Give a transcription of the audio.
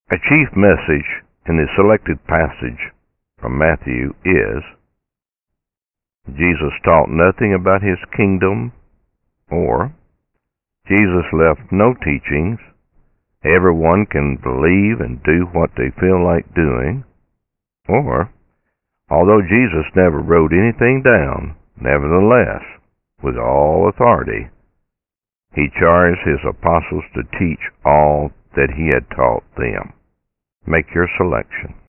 A chief message in the selected passage from Matthew is, Jesus taught nothing about his kingdom, or Jesus left no teachings, everyone can believe and do what they feel like doing, or although Jesus never wrote anything down, nevertheless, with all authority, he charged his apostles to teach all that he had taught them. Make your selection.